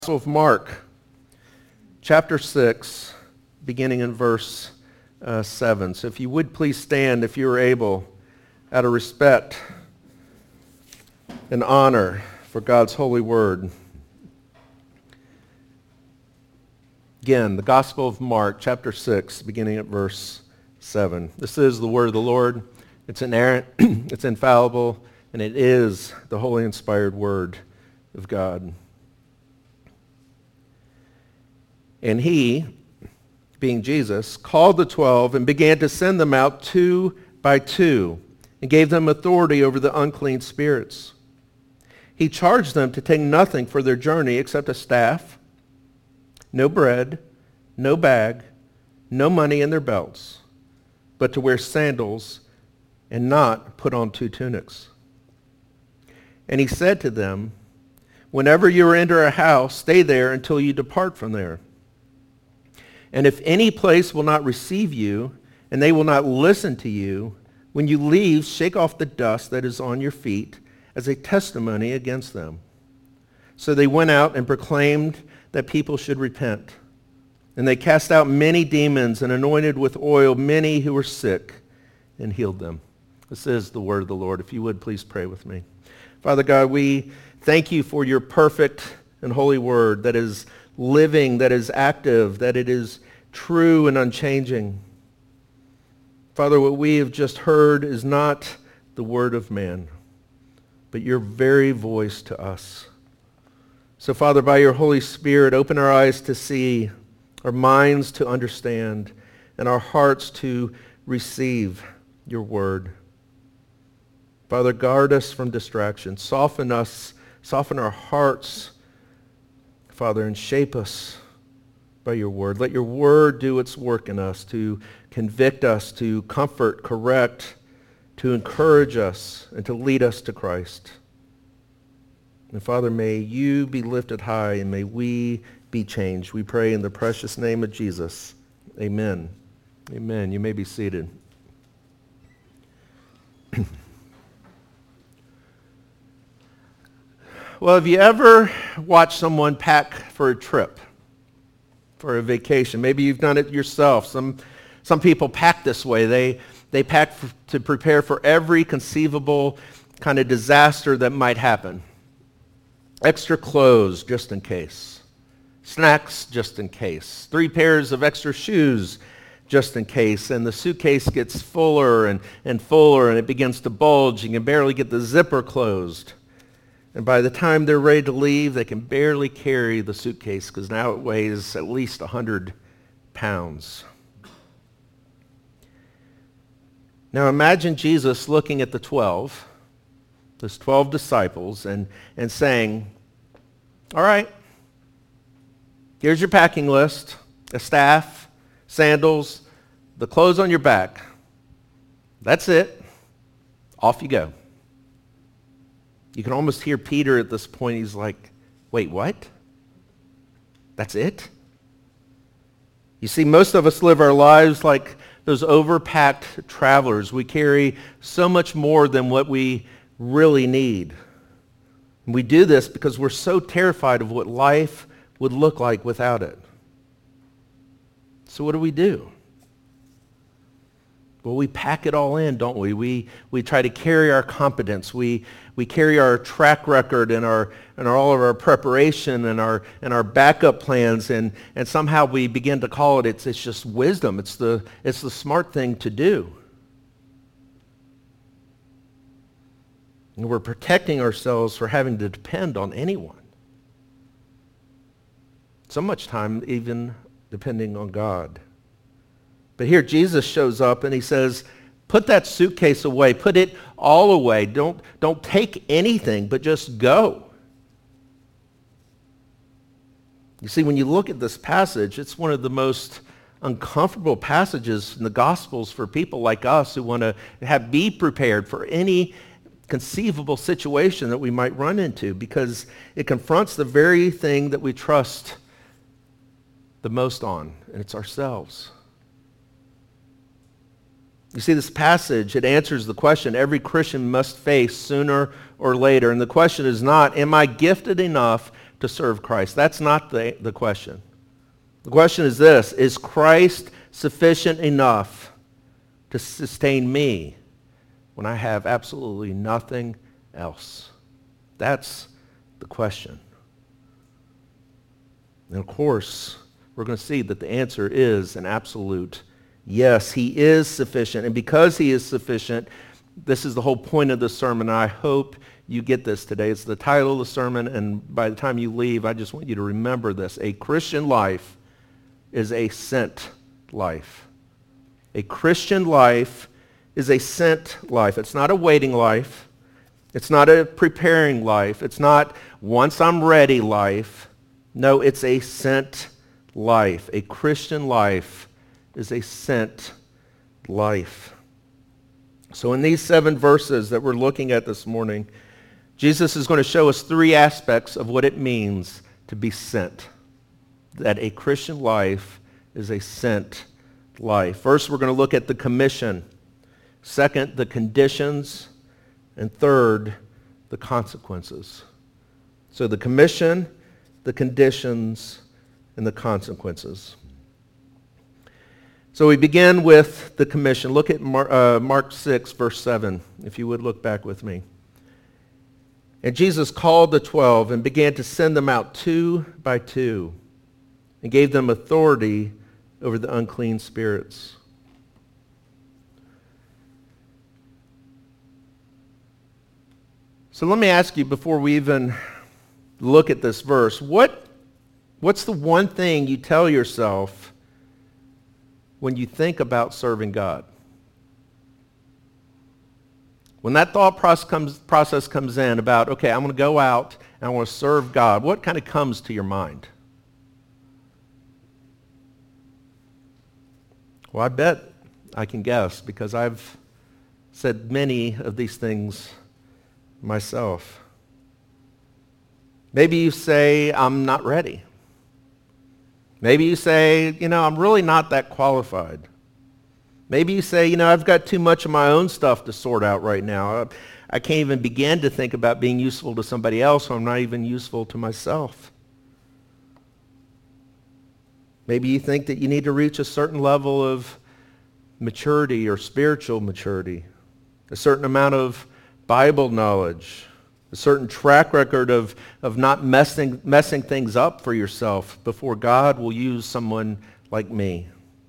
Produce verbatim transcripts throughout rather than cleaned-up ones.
Gospel of Mark, chapter six, beginning in verse uh, seven. So if you would please stand, if you are able, out of respect and honor for God's holy word. Again, the Gospel of Mark, chapter six, beginning at verse seven. This is the word of the Lord. It's inerrant, it's infallible, and it is the holy inspired word of God. And he, being Jesus, called the twelve and began to send them out two by two and gave them authority over the unclean spirits. He charged them to take nothing for their journey except a staff, no bread, no bag, no money in their belts, but to wear sandals and not put on two tunics. And he said to them, whenever you enter a house, stay there until you depart from there. And if any place will not receive you, and they will not listen to you, when you leave, shake off the dust that is on your feet as a testimony against them. So they went out and proclaimed that people should repent. And they cast out many demons and anointed with oil many who were sick and healed them. This is the word of the Lord. If you would, please pray with me. Father God, we thank you for your perfect and holy word that is living, that is active, that it is true and unchanging. Father, what we have just heard is not the word of man, but your very voice to us. So, Father, by your Holy Spirit, open our eyes to see, our minds to understand, and our hearts to receive your word. Father, guard us from distraction. Soften us, soften our hearts, Father, and shape us by your word. Let your word do its work in us to convict us, to comfort, correct, to encourage us, and to lead us to Christ. And Father, may you be lifted high and may we be changed. We pray in the precious name of Jesus. Amen. Amen. You may be seated. Well, have you ever watched someone pack for a trip, for a vacation? Maybe you've done it yourself. Some some people pack this way. They they pack f- to prepare for every conceivable kind of disaster that might happen. Extra clothes just in case. Snacks just in case. Three pairs of extra shoes just in case. And the suitcase gets fuller and, and fuller and it begins to bulge. You can barely get the zipper closed. And by the time they're ready to leave, they can barely carry the suitcase because now it weighs at least one hundred pounds. Now imagine Jesus looking at the twelve, those twelve disciples, and, and saying, all right, here's your packing list, a staff, sandals, the clothes on your back. That's it. Off you go. You can almost hear Peter at this point. He's like, wait, what? That's it? You see, most of us live our lives like those overpacked travelers. We carry so much more than what we really need. And we do this because we're so terrified of what life would look like without it. So what do we do? Well, we pack it all in, don't we? We we try to carry our competence. We we carry our track record and our and our, all of our preparation and our and our backup plans, and, and somehow we begin to call it it's it's just wisdom. It's the it's the smart thing to do. And we're protecting ourselves for having to depend on anyone. So much time even depending on God. But here Jesus shows up and he says, put that suitcase away. Put it all away. Don't, don't take anything, but just go. You see, when you look at this passage, it's one of the most uncomfortable passages in the Gospels for people like us who want to have be prepared for any conceivable situation that we might run into, because it confronts the very thing that we trust the most on, and it's ourselves. You see, this passage, it answers the question every Christian must face sooner or later. And the question is not, am I gifted enough to serve Christ? That's not the, the question. The question is this: is Christ sufficient enough to sustain me when I have absolutely nothing else? That's the question. And of course, we're going to see that the answer is an absolute yes. He is sufficient. And because he is sufficient, this is the whole point of the sermon. I hope you get this today. It's the title of the sermon, and by the time you leave, I just want you to remember this. A Christian life is a sent life. A Christian life is a sent life. It's not a waiting life. It's not a preparing life. It's not once I'm ready life. No, it's a sent life. A Christian life is a sent life. So in these seven verses that we're looking at this morning, Jesus is going to show us three aspects of what it means to be sent. That a Christian life is a sent life. First, we're going to look at the commission. Second, the conditions. And third, the consequences. So the commission, the conditions, and the consequences. So we begin with the commission. Look at Mark, uh, Mark six, verse seven, if you would look back with me. And Jesus called the twelve and began to send them out two by two and gave them authority over the unclean spirits. So let me ask you before we even look at this verse, what, what's the one thing you tell yourself when you think about serving God? When that thought process comes, process comes in about, okay, I'm going to go out and I want to serve God, what kind of comes to your mind? Well, I bet I can guess because I've said many of these things myself. Maybe you say, I'm not ready. Maybe you say, you know, I'm really not that qualified. Maybe you say, you know, I've got too much of my own stuff to sort out right now. I, I can't even begin to think about being useful to somebody else, so I'm not even useful to myself. Maybe you think that you need to reach a certain level of maturity or spiritual maturity, a certain amount of Bible knowledge, a certain track record of, of not messing, messing things up for yourself before God will use someone like me.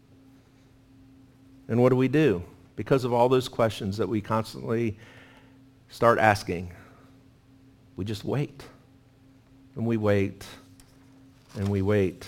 And what do we do? Because of all those questions that we constantly start asking, we just wait. And we wait. And we wait.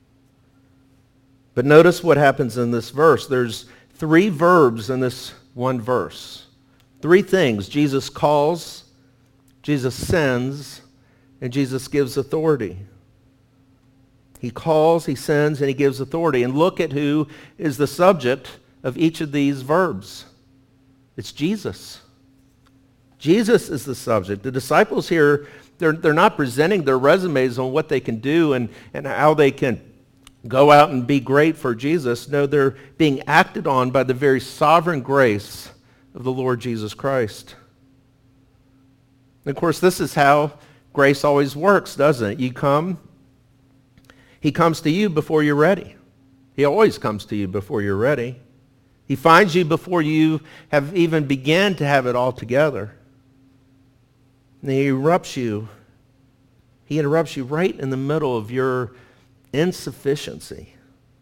But notice what happens in this verse. There's three verbs in this one verse. Three things. Jesus calls, Jesus sends, and Jesus gives authority. He calls, he sends, and he gives authority. And look at who is the subject of each of these verbs. It's Jesus. Jesus is the subject. The disciples here, they're, they're not presenting their resumes on what they can do and, and how they can go out and be great for Jesus. No, they're being acted on by the very sovereign grace of the Lord Jesus Christ. And of course, this is how grace always works, doesn't it? You come, he comes to you before you're ready. He always comes to you before you're ready. He finds you before you have even begun to have it all together. And he interrupts you. He interrupts you right in the middle of your insufficiency.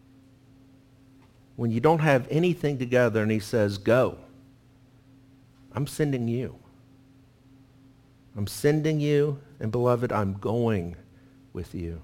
When you don't have anything together, and he says, go. I'm sending you. I'm sending you, and beloved, I'm going with you.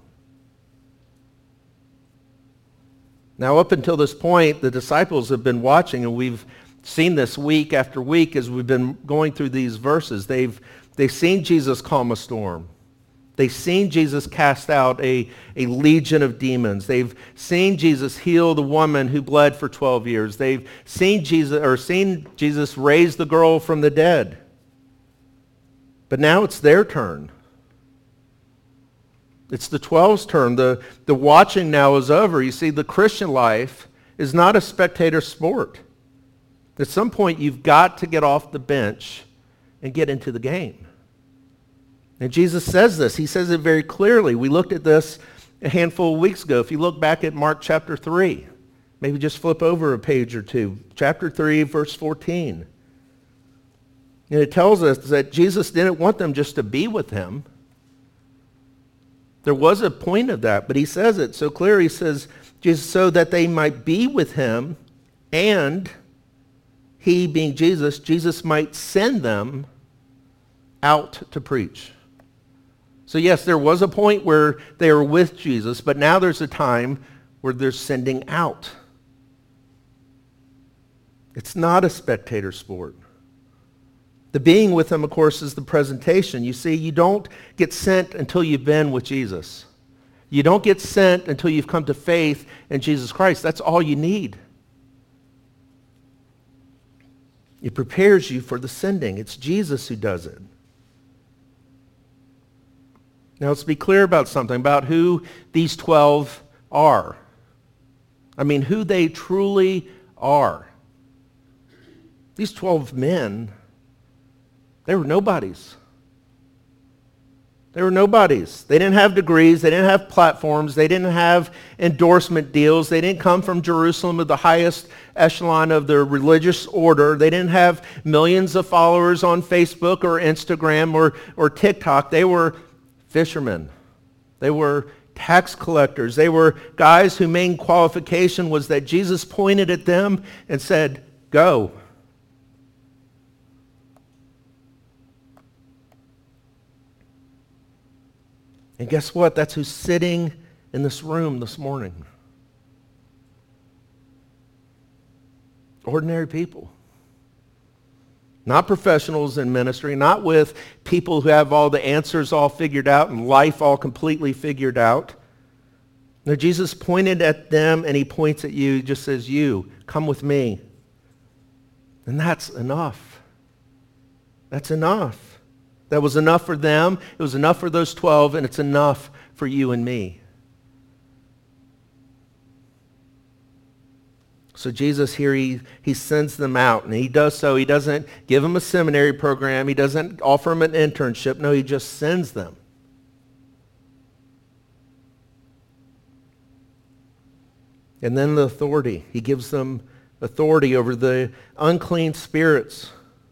Now, up until this point, the disciples have been watching, and we've seen this week after week as we've been going through these verses. They've, they've seen Jesus calm a storm. They've seen Jesus cast out a, a legion of demons. They've seen Jesus heal the woman who bled for twelve years. They've seen Jesus, or seen Jesus raise the girl from the dead. But now it's their turn. It's the twelve's turn. The, the watching now is over. You see, the Christian life is not a spectator sport. At some point, you've got to get off the bench and get into the game. And Jesus says this. He says it very clearly. We looked at this a handful of weeks ago. If you look back at Mark chapter three, maybe just flip over a page or two. Chapter three, verse fourteen. And it tells us that Jesus didn't want them just to be with him. There was a point of that, but he says it so clear. He says, just so that they might be with him, and he, being Jesus, Jesus might send them out to preach. So yes, there was a point where they were with Jesus, but now there's a time where they're sending out. It's not a spectator sport. The being with him, of course, is the presentation. You see, you don't get sent until you've been with Jesus. You don't get sent until you've come to faith in Jesus Christ. That's all you need. It prepares you for the sending. It's Jesus who does it. Now let's be clear about something, about who these twelve are. I mean, who they truly are. These twelve men, they were nobodies. They were nobodies. They didn't have degrees. They didn't have platforms. They didn't have endorsement deals. They didn't come from Jerusalem of the highest echelon of the religious order. They didn't have millions of followers on Facebook or Instagram or, or TikTok. They were fishermen. They were tax collectors. They were guys whose main qualification was that Jesus pointed at them and said, go. And guess what? That's who's sitting in this room this morning. Ordinary people. Not professionals in ministry, not with people who have all the answers all figured out and life all completely figured out. No, Jesus pointed at them and he points at you, just says, you, come with me. And that's enough. That's enough. That was enough for them. It was enough for those twelve, and it's enough for you and me. So Jesus here, he, he sends them out, and he does so. He doesn't give them a seminary program. He doesn't offer them an internship. No, he just sends them. And then the authority. He gives them authority over the unclean spirits.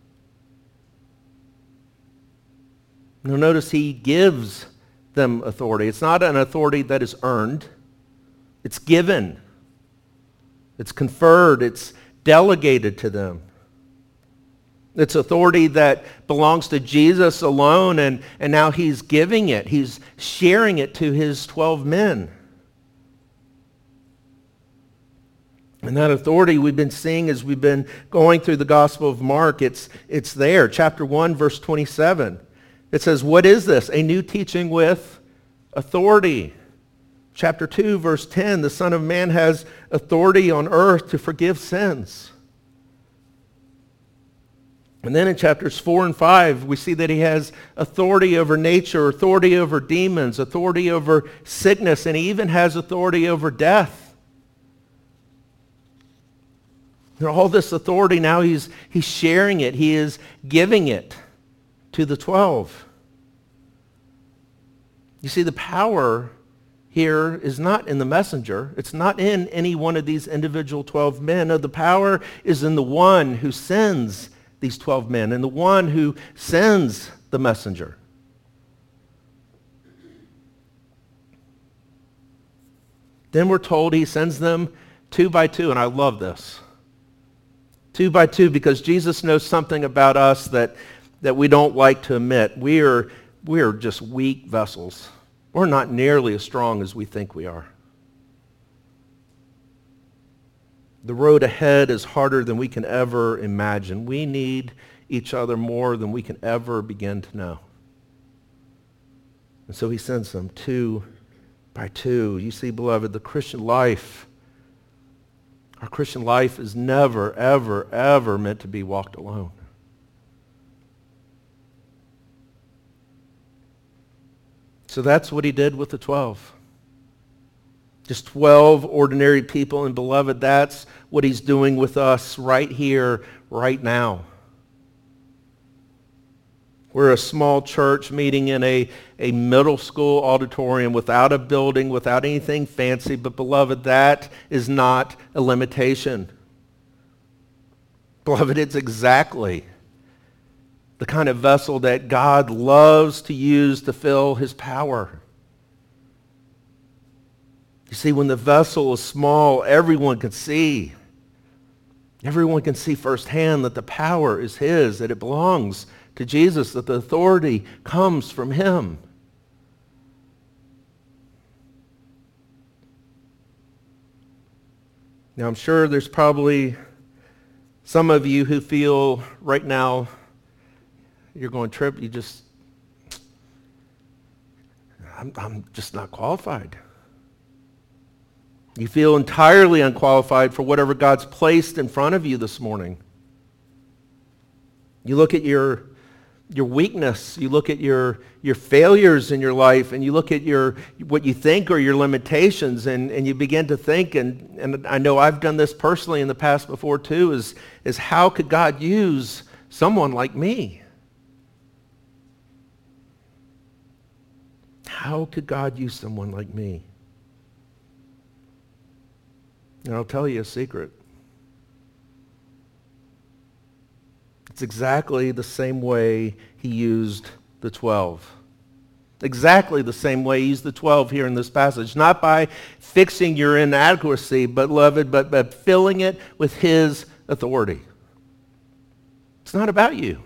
Now notice he gives them authority. It's not an authority that is earned. It's given. It's conferred. It's delegated to them. It's authority that belongs to Jesus alone, and, and now he's giving it. He's sharing it to his twelve men. And that authority we've been seeing as we've been going through the Gospel of Mark, it's, it's there. Chapter one, verse twenty-seven. It says, what is this? A new teaching with authority. Chapter two, verse ten, the Son of Man has authority on earth to forgive sins. And then in chapters four and five, we see that he has authority over nature, authority over demons, authority over sickness, and he even has authority over death. And all this authority now, he's, he's sharing it. He is giving it to the twelve. You see, the power here is not in the messenger. It's not in any one of these individual twelve men. No, the power is in the one who sends these twelve men and the one who sends the messenger. Then we're told he sends them two by two, and I love this. Two by two, because Jesus knows something about us that, that we don't like to admit. We are, we are just weak vessels. We're not nearly as strong as we think we are. The road ahead is harder than we can ever imagine. We need each other more than we can ever begin to know. And so he sends them two by two. You see, beloved, the Christian life, our Christian life is never, ever, ever meant to be walked alone. So that's what he did with the twelve. Just twelve ordinary people. And beloved, that's what he's doing with us right here, right now. We're a small church meeting in a, a middle school auditorium without a building, without anything fancy. But beloved, that is not a limitation. Beloved, it's exactly the kind of vessel that God loves to use to fill his power. You see, when the vessel is small, everyone can see. Everyone can see firsthand that the power is his, that it belongs to Jesus, that the authority comes from him. Now, I'm sure there's probably some of you who feel right now, you're going, Tripp, you just, I'm, I'm just not qualified. You feel entirely unqualified for whatever God's placed in front of you this morning. You look at your your weakness, you look at your your failures in your life, and you look at your what you think are your limitations, and, and you begin to think, and, and I know I've done this personally in the past before too, is, is how could God use someone like me? How could God use someone like me? And I'll tell you a secret. It's exactly the same way he used the twelve. Exactly the same way he used the twelve here in this passage. Not by fixing your inadequacy, but, beloved, but, but filling it with his authority. It's not about you.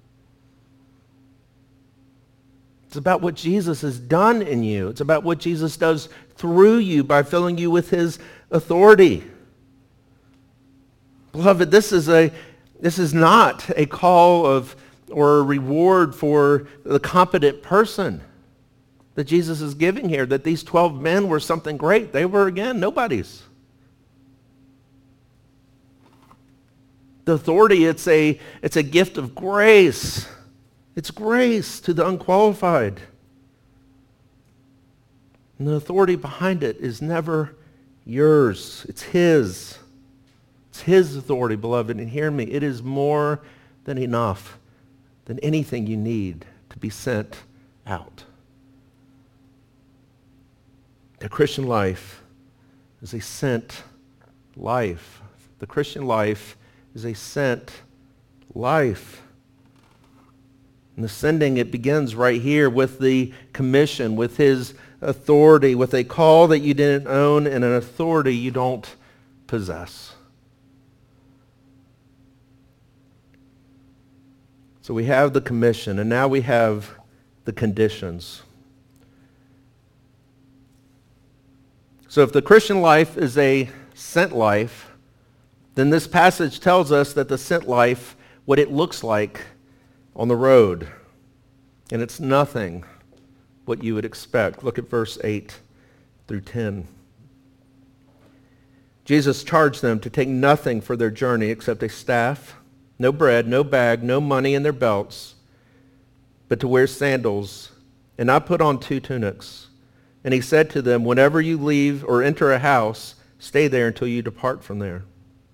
It's about what Jesus has done in you. It's about what Jesus does through you by filling you with his authority. Beloved, this is a this is not a call of or a reward for the competent person that Jesus is giving here, that these twelve men were something great. They were, again, nobodies. The authority, it's a it's a gift of grace. It's grace to the unqualified. And the authority behind it is never yours. It's his. It's his authority, beloved. And hear me, it is more than enough, than anything you need to be sent out. The Christian life is a sent life. The Christian life is a sent life. And the sending, it begins right here with the commission, with his authority, with a call that you didn't own and an authority you don't possess. So we have the commission, and now we have the conditions. So if the Christian life is a sent life, then this passage tells us that the sent life, what it looks like on the road, and it's nothing what you would expect. Look at verse eight through ten. Jesus charged them to take nothing for their journey except a staff, no bread, no bag, no money in their belts, but to wear sandals, and not put on two tunics. And he said to them, whenever you leave or enter a house, stay there until you depart from there.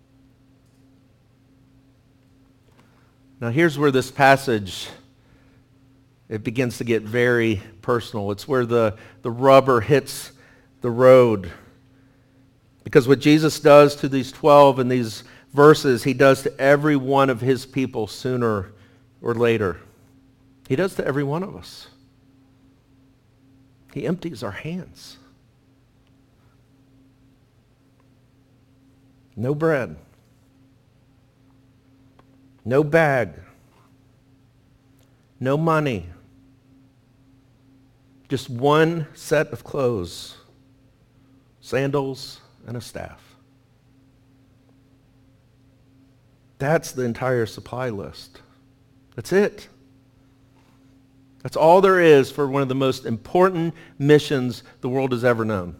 Now here's where this passage, it begins to get very personal. It's where the, the rubber hits the road. Because what Jesus does to these twelve in these verses, he does to every one of his people sooner or later. He does to every one of us. He empties our hands. No bread. No bag. No money. Just one set of clothes. Sandals and a staff. That's the entire supply list. That's it. That's all there is for one of the most important missions the world has ever known.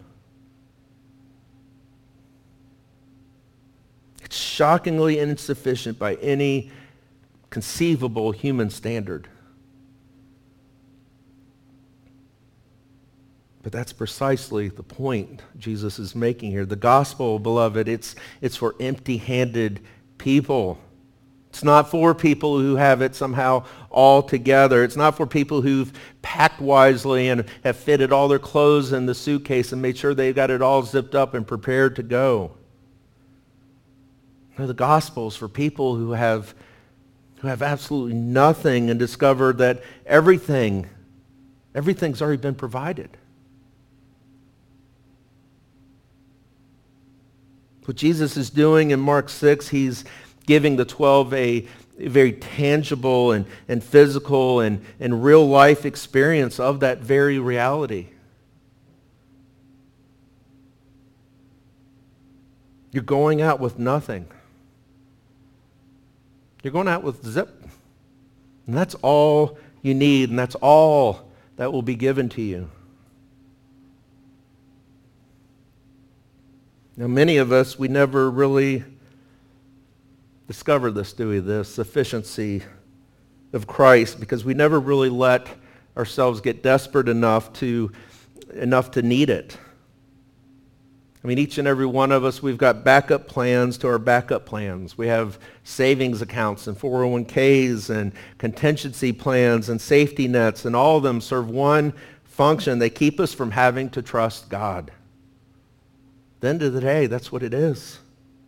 It's shockingly insufficient by any conceivable human standard. But that's precisely the point Jesus is making here. The gospel, beloved, it's, it's for empty-handed people. It's not for people who have it somehow all together. It's not for people who've packed wisely and have fitted all their clothes in the suitcase and made sure they've got it all zipped up and prepared to go. No, the gospel is for people who have, who have absolutely nothing and discover that everything, everything's already been provided. What Jesus is doing in Mark six, he's giving the twelve a, a very tangible and, and physical and, and real life experience of that very reality. You're going out with nothing. You're going out with zip. And that's all you need, and that's all that will be given to you. Now, many of us, we never really discover this, do we? The sufficiency of Christ, because we never really let ourselves get desperate enough to enough to need it. I mean, each and every one of us, we've got backup plans to our backup plans. We have savings accounts and four oh one k's and contingency plans and safety nets, and all of them serve one function. They keep us from having to trust God. At the end of the day, that's what it is.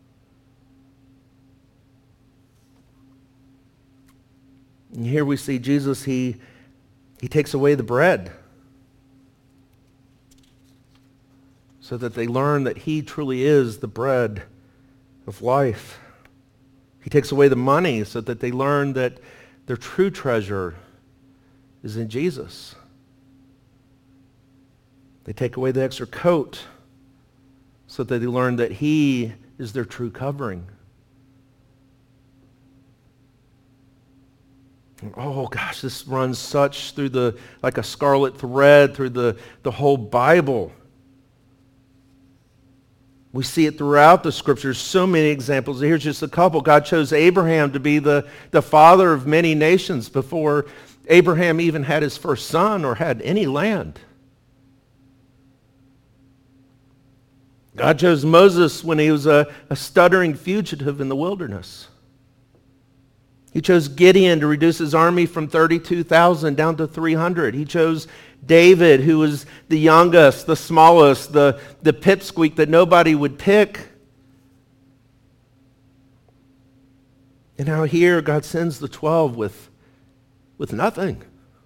And here we see Jesus, he, he takes away the bread so that they learn that he truly is the bread of life. He takes away the money so that they learn that their true treasure is in Jesus. They take away the extra coat so that they learn that he is their true covering. Oh gosh, this runs such through the, like a scarlet thread through the, the whole Bible. We see it throughout the scriptures, so many examples. Here's just a couple. God chose Abraham to be the, the father of many nations before Abraham even had his first son or had any land. God chose Moses when he was a, a stuttering fugitive in the wilderness. He chose Gideon to reduce his army from thirty-two thousand down to three hundred. He chose David, who was the youngest, the smallest, the, the pipsqueak that nobody would pick. And now here God sends the twelve with, with nothing.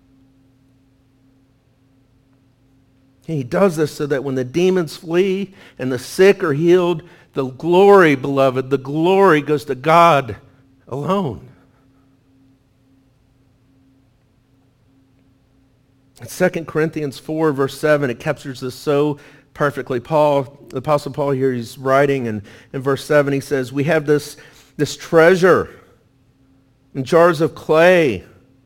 And he does this so that when the demons flee and the sick are healed, the glory, beloved, the glory goes to God alone. In Second Corinthians four, verse seven, it captures this so perfectly. Paul, the Apostle Paul here, he's writing, and in verse seven he says, we have this, this treasure in jars of clay.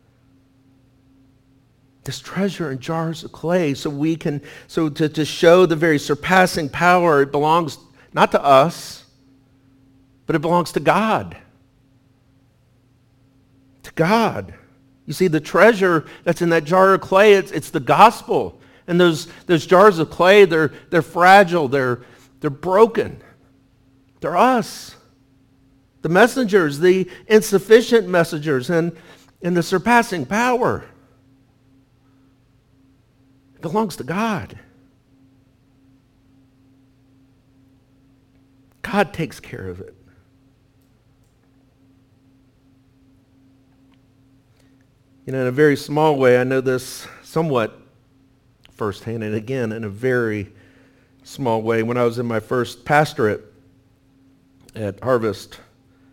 This treasure in jars of clay, so we can, so to, to show the very surpassing power, it belongs not to us, but it belongs to God. To God. You see, the treasure that's in that jar of clay, it's, it's the gospel. And those, those jars of clay, they're, they're fragile, they're, they're broken. They're us. The messengers, the insufficient messengers, and, and the surpassing power. It belongs to God. God takes care of it. You know, in a very small way, I know this somewhat firsthand, and again, in a very small way. When I was in my first pastorate at Harvest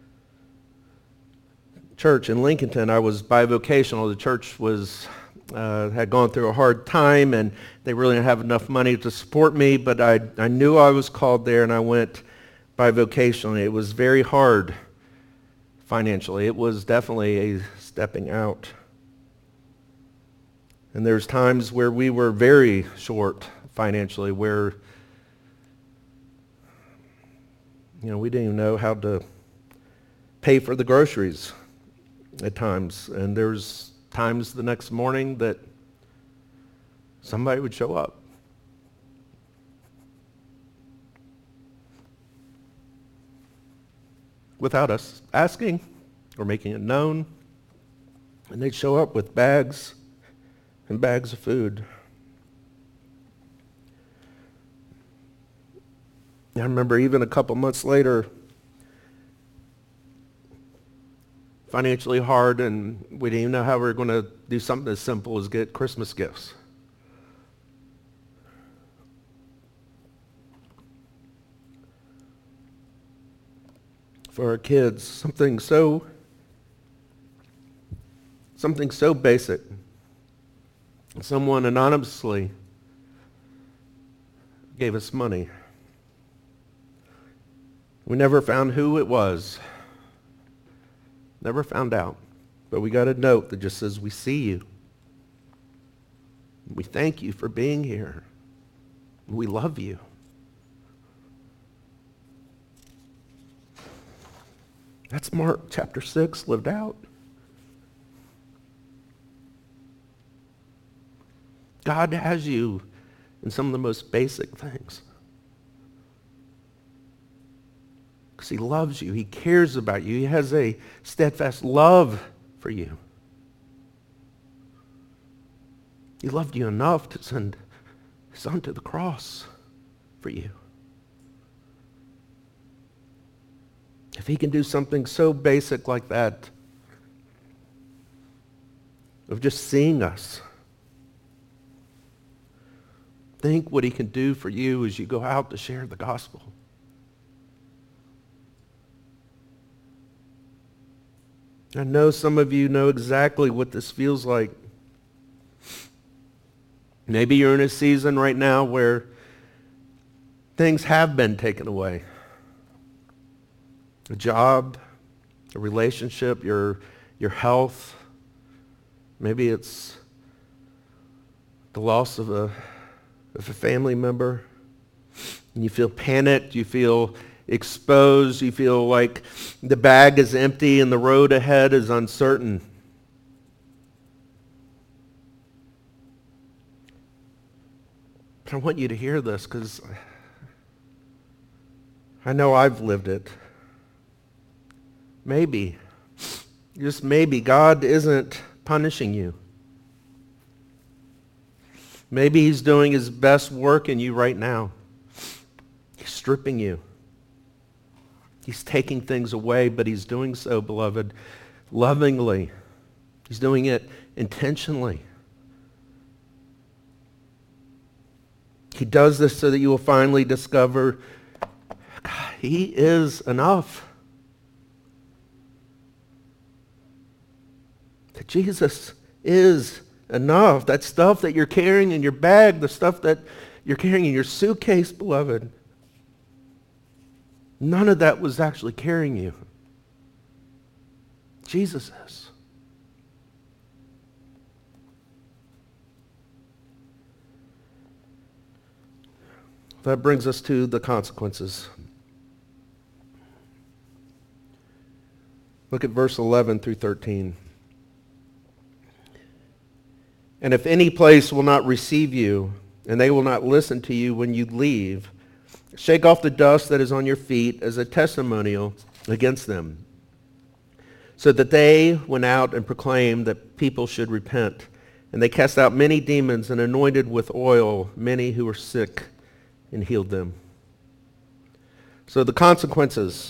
Church in Lincolnton, I was bivocational. The church was uh, had gone through a hard time, and they really didn't have enough money to support me, but I, I knew I was called there, and I went bivocationally. It was very hard financially. It was definitely a stepping out. And there's times where we were very short financially, where, you know, we didn't even know how to pay for the groceries at times. And there's times the next morning that somebody would show up. Without us asking or making it known. And they'd show up with bags and bags of food. I remember even a couple months later, financially hard, and we didn't even know how we were going to do something as simple as get Christmas gifts. For our kids, something so something so basic. Someone anonymously gave us money. We never found who it was. Never found out. But we got a note that just says, "We see you. We thank you for being here. We love you." That's Mark chapter six lived out. God has you in some of the most basic things. Because he loves you. He cares about you. He has a steadfast love for you. He loved you enough to send his son to the cross for you. If he can do something so basic like that, of just seeing us, think what he can do for you as you go out to share the gospel. I know some of you know exactly what this feels like. Maybe you're in a season right now where things have been taken away. A job, a relationship, your, your health. Maybe it's the loss of a, of a family member. And you feel panicked, you feel exposed, you feel like the bag is empty and the road ahead is uncertain. But I want you to hear this because I know I've lived it. Maybe, just maybe, God isn't punishing you. Maybe he's doing his best work in you right now. He's stripping you. He's taking things away, but he's doing so, beloved, lovingly. He's doing it intentionally. He does this so that you will finally discover God, he is enough. That Jesus is enough. That stuff that you're carrying in your bag, the stuff that you're carrying in your suitcase, beloved, none of that was actually carrying you. Jesus is. That brings us to the consequences. Look at verse eleven through thirteen. And if any place will not receive you, and they will not listen to you when you leave, shake off the dust that is on your feet as a testimonial against them, so that they went out and proclaimed that people should repent. And they cast out many demons and anointed with oil many who were sick and healed them. So the consequences,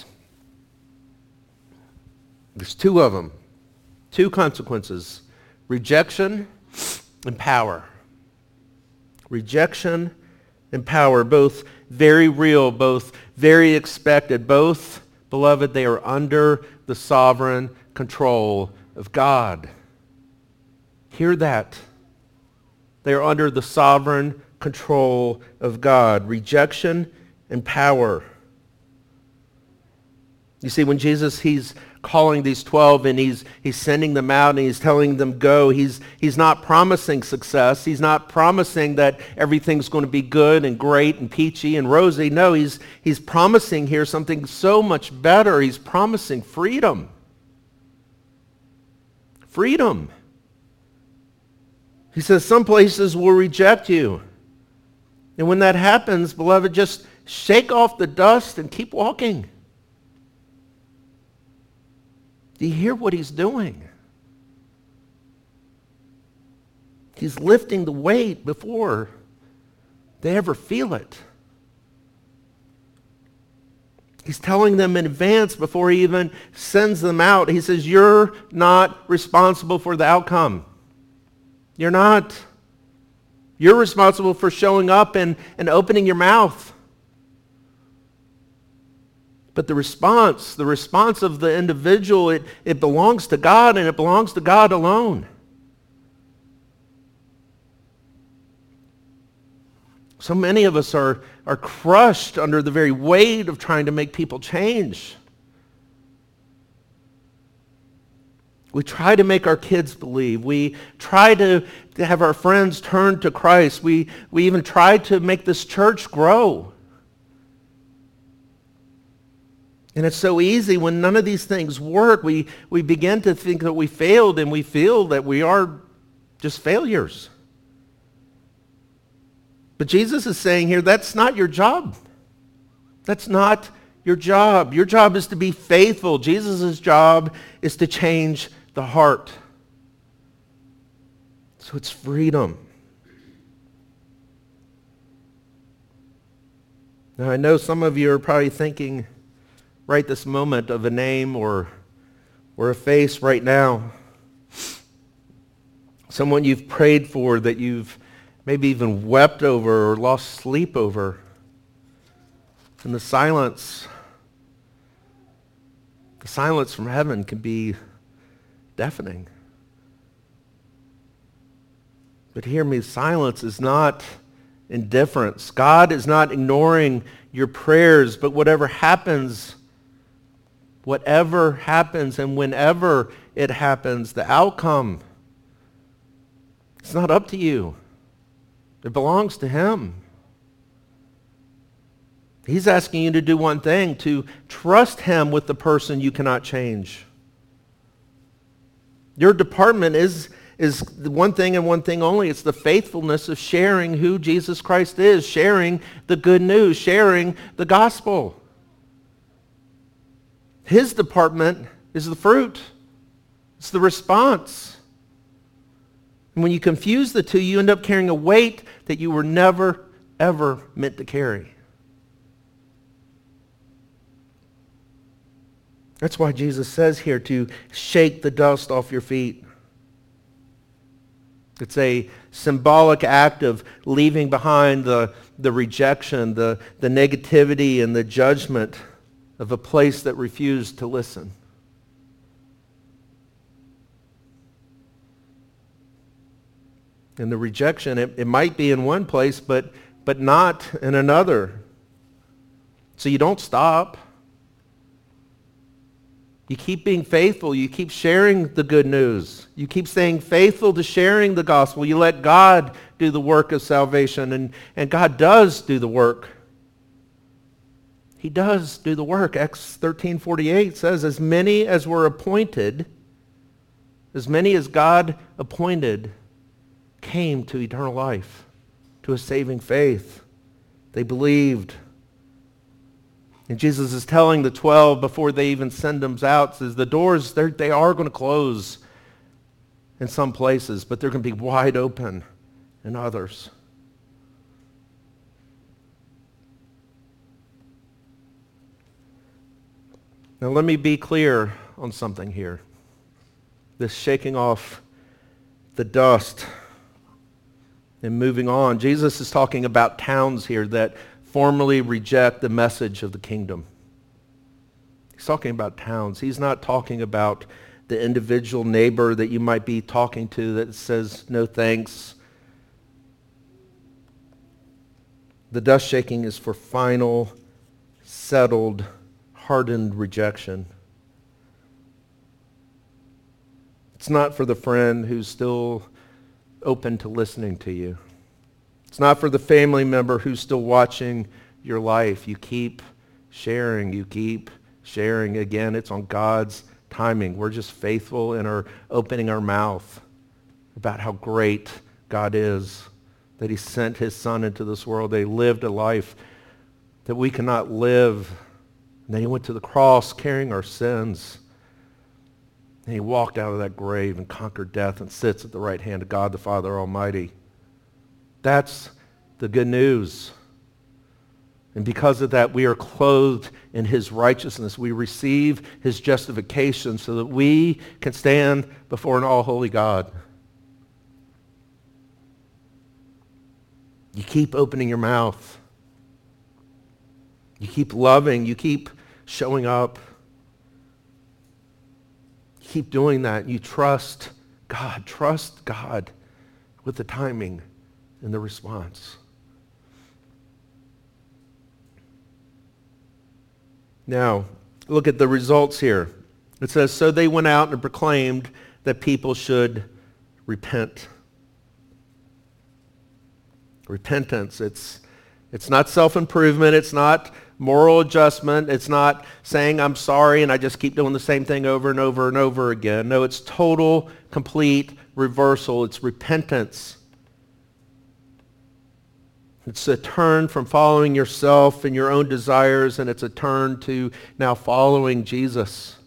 there's two of them. Two consequences. Rejection and power. Rejection and power, both very real, both very expected. Both, beloved, they are under the sovereign control of God. Hear that. They are under the sovereign control of God. Rejection and power. You see, when Jesus, he's calling these twelve and he's he's sending them out and he's telling them go, he's he's not promising success. He's not promising that everything's going to be good and great and peachy and rosy. No, he's he's promising here something so much better. He's promising freedom. Freedom. He says some places will reject you. And when that happens, beloved, just shake off the dust and keep walking. Do you hear what he's doing? He's lifting the weight before they ever feel it. He's telling them in advance before he even sends them out. He says, you're not responsible for the outcome. You're not. You're responsible for showing up and, and opening your mouth. But the response, the response of the individual, it, it belongs to God, and it belongs to God alone. So many of us are, are crushed under the very weight of trying to make people change. We try to make our kids believe. We try to, to have our friends turn to Christ. We, we even try to make this church grow. And it's so easy when none of these things work. We, we begin to think that we failed, and we feel that we are just failures. But Jesus is saying here, that's not your job. That's not your job. Your job is to be faithful. Jesus' job is to change the heart. So it's freedom. Now I know some of you are probably thinking right this moment of a name or, or a face right now. Someone you've prayed for that you've maybe even wept over or lost sleep over. And the silence, the silence from heaven can be deafening. But hear me, silence is not indifference. God is not ignoring your prayers, but whatever happens, whatever happens and whenever it happens, the outcome, it's not up to you. It belongs to him. He's asking you to do one thing, to trust him with the person you cannot change. Your department is, is one thing and one thing only. It's the faithfulness of sharing who Jesus Christ is, sharing the good news, sharing the gospel. His department is the fruit. It's the response. And when you confuse the two, you end up carrying a weight that you were never, ever meant to carry. That's why Jesus says here to shake the dust off your feet. It's a symbolic act of leaving behind the, the rejection, the, the negativity, and the judgment of a place that refused to listen. And the rejection, it, it might be in one place, but, but not in another. So you don't stop. You keep being faithful. You keep sharing the good news. You keep staying faithful to sharing the gospel. You let God do the work of salvation, and, and God does do the work. He does do the work. Acts thirteen forty-eight says, as many as were appointed, as many as God appointed, came to eternal life, to a saving faith. They believed. And Jesus is telling the twelve before they even send them out, says the doors, they are going to close in some places, but they're going to be wide open in others. Now let me be clear on something here. This shaking off the dust and moving on. Jesus is talking about towns here that formally reject the message of the kingdom. He's talking about towns. He's not talking about the individual neighbor that you might be talking to that says no thanks. The dust shaking is for final, settled, hardened rejection. It's not for the friend who's still open to listening to you. It's not for the family member who's still watching your life. You keep sharing. You keep sharing. Again, it's on God's timing. We're just faithful in our opening our mouth about how great God is, that he sent his son into this world. They lived a life that we cannot live. And then he went to the cross carrying our sins. And he walked out of that grave and conquered death and sits at the right hand of God the Father Almighty. That's the good news. And because of that, we are clothed in his righteousness. We receive his justification so that we can stand before an all-holy God. You keep opening your mouth. You keep loving. You keep showing up. You keep doing that. You trust God. Trust God with the timing and the response. Now, look at the results here. It says, so they went out and proclaimed that people should repent. Repentance, it's, it's not self-improvement. It's not moral adjustment. It's not saying I'm sorry and I just keep doing the same thing over and over and over again. No, it's total, complete reversal. It's repentance. It's a turn from following yourself and your own desires, and it's a turn to now following Jesus.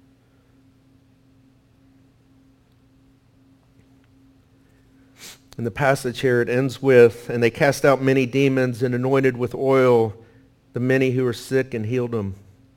In the passage here, it ends with, and they cast out many demons and anointed with oil the many who were sick and healed them.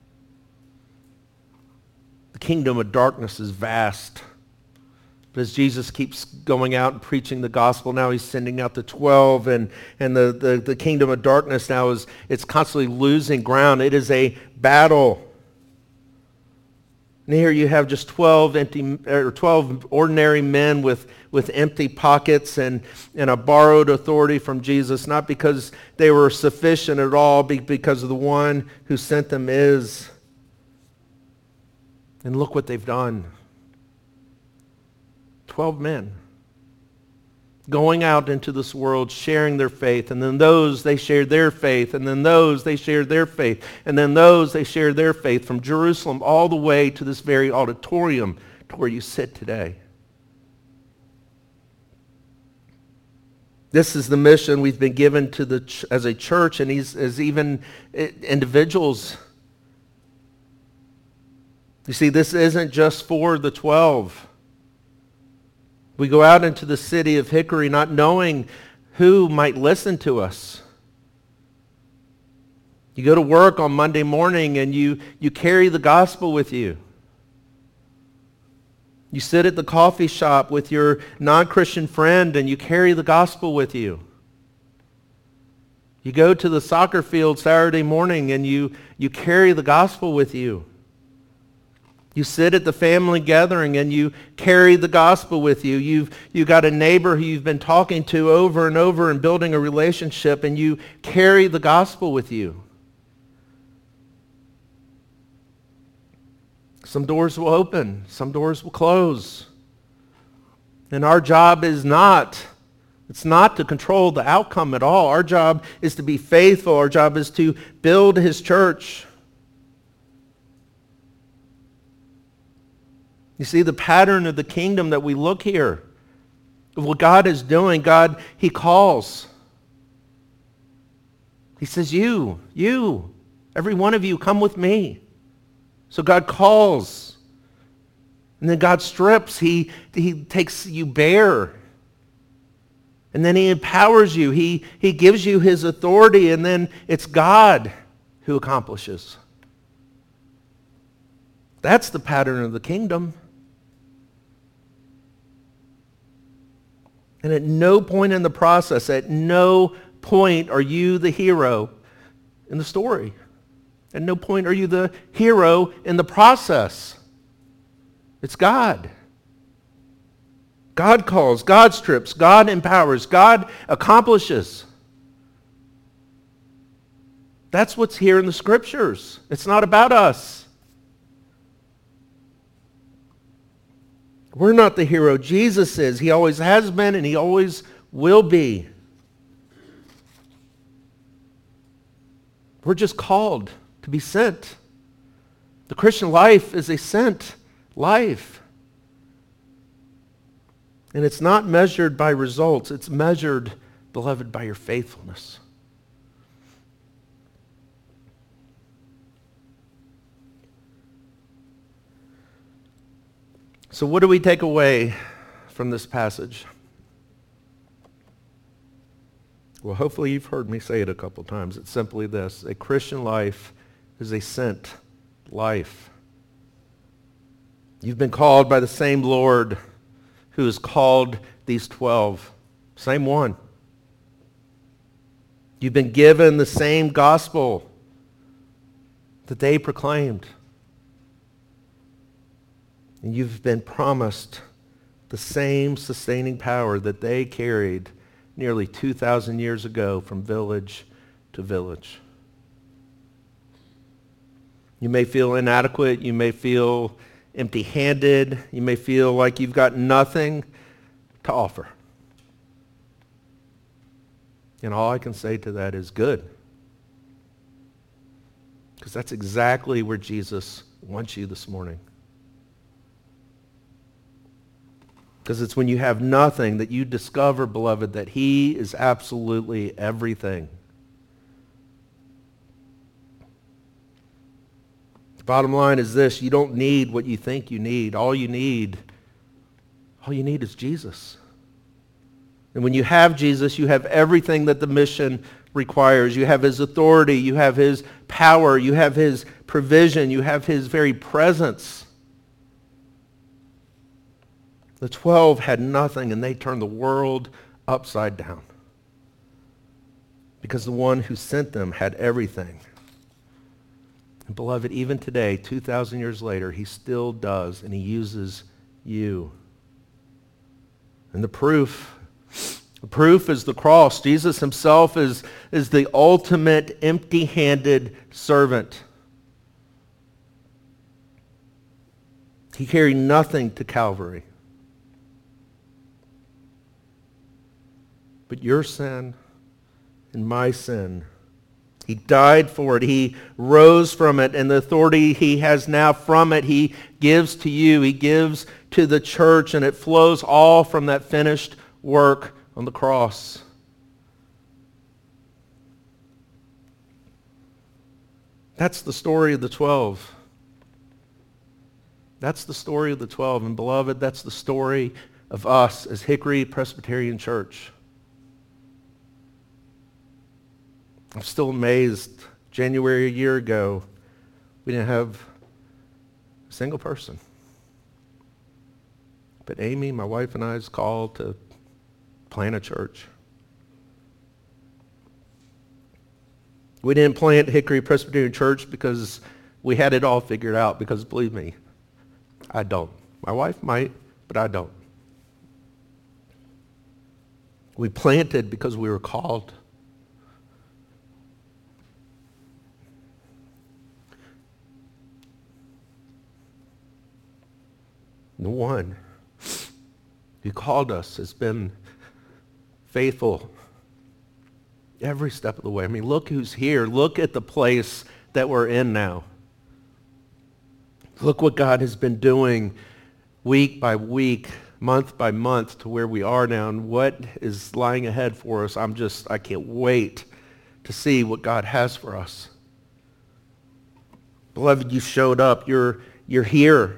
The kingdom of darkness is vast. But as Jesus keeps going out and preaching the gospel, now he's sending out the twelve, and, and the, the, the kingdom of darkness now is it's constantly losing ground. It is a battle. And here you have just twelve empty or twelve ordinary men with, with empty pockets and, and a borrowed authority from Jesus, not because they were sufficient at all, but because of the one who sent them is. And look what they've done. Twelve men going out into this world, sharing their faith, and then those, they shared their faith, and then those, they shared their faith, and then those, they shared their faith from Jerusalem all the way to this very auditorium to where you sit today. This is the mission we've been given to the ch- as a church and as, as even individuals. You see, this isn't just for the twelve. We go out into the city of Hickory not knowing who might listen to us. You go to work on Monday morning and you, you carry the gospel with you. You sit at the coffee shop with your non-Christian friend and you carry the gospel with you. You go to the soccer field Saturday morning and you, you carry the gospel with you. You sit at the family gathering and you carry the gospel with you. You've, you've got a neighbor who you've been talking to over and over and building a relationship, and you carry the gospel with you. Some doors will open. Some doors will close. And our job is not, it's not to control the outcome at all. Our job is to be faithful. Our job is to build his church. You see the pattern of the kingdom that we look here, of what God is doing. God, he calls. He says, you, you, every one of you, come with me. So God calls. And then God strips. He, he takes you bare. And then he empowers you. He, he gives you his authority. And then it's God who accomplishes. That's the pattern of the kingdom. And at no point in the process, at no point are you the hero in the story. At no point are you the hero in the process. It's God. God calls, God strips, God empowers, God accomplishes. That's what's here in the scriptures. It's not about us. We're not the hero. Jesus is. He always has been and he always will be. We're just called to be sent. The Christian life is a sent life. And it's not measured by results. It's measured, beloved, by your faithfulness. So what do we take away from this passage? Well, hopefully you've heard me say it a couple times. It's simply this: a Christian life is a sent life. You've been called by the same Lord who has called these twelve. Same one. You've been given the same gospel that they proclaimed. And you've been promised the same sustaining power that they carried nearly two thousand years ago from village to village. You may feel inadequate. You may feel empty-handed. You may feel like you've got nothing to offer. And all I can say to that is good. Because that's exactly where Jesus wants you this morning. Because it's when you have nothing that you discover, beloved, that he is absolutely everything. The bottom line is this: you don't need what you think you need. All you need, all you need is Jesus. And when you have Jesus, you have everything that the mission requires. You have his authority, you have his power, you have his provision, you have his very presence. The twelve had nothing, and they turned the world upside down. Because the one who sent them had everything. And beloved, even today, two thousand years later, he still does, and he uses you. And the proof, the proof is the cross. Jesus himself is, is the ultimate empty-handed servant. He carried nothing to Calvary. But your sin and my sin, he died for it. He rose from it, and the authority he has now from it, he gives to you. He gives to the church, and it flows all from that finished work on the cross. That's the story of the twelve. That's the story of the twelve. And beloved, that's the story of us as Hickory Presbyterian Church. I'm still amazed. January a year ago, we didn't have a single person. But Amy, my wife, and I's call to plant a church. We didn't plant Hickory Presbyterian Church because we had it all figured out, because believe me, I don't. My wife might, but I don't. We planted because we were called. The one who called us has been faithful every step of the way. I mean, look who's here. Look at the place that we're in now. Look what God has been doing week by week, month by month to where we are now, and what is lying ahead for us. I'm just, I can't wait to see what God has for us. Beloved, you showed up. You're, you're here.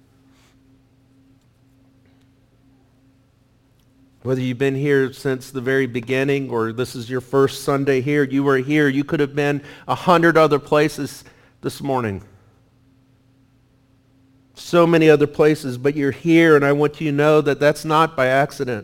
Whether you've been here since the very beginning or this is your first Sunday here, you were here. You could have been a hundred other places this morning. So many other places, but you're here, and I want you to know that that's not by accident.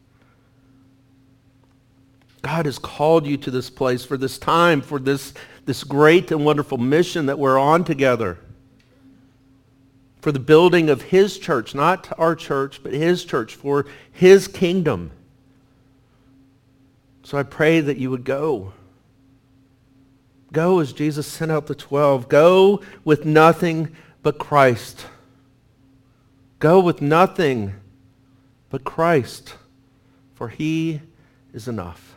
God has called you to this place for this time, for this, this great and wonderful mission that we're on together. For the building of his church, not our church, but his church, for his kingdom. So I pray that you would go. Go as Jesus sent out the twelve. Go with nothing but Christ. Go with nothing but Christ, for he is enough.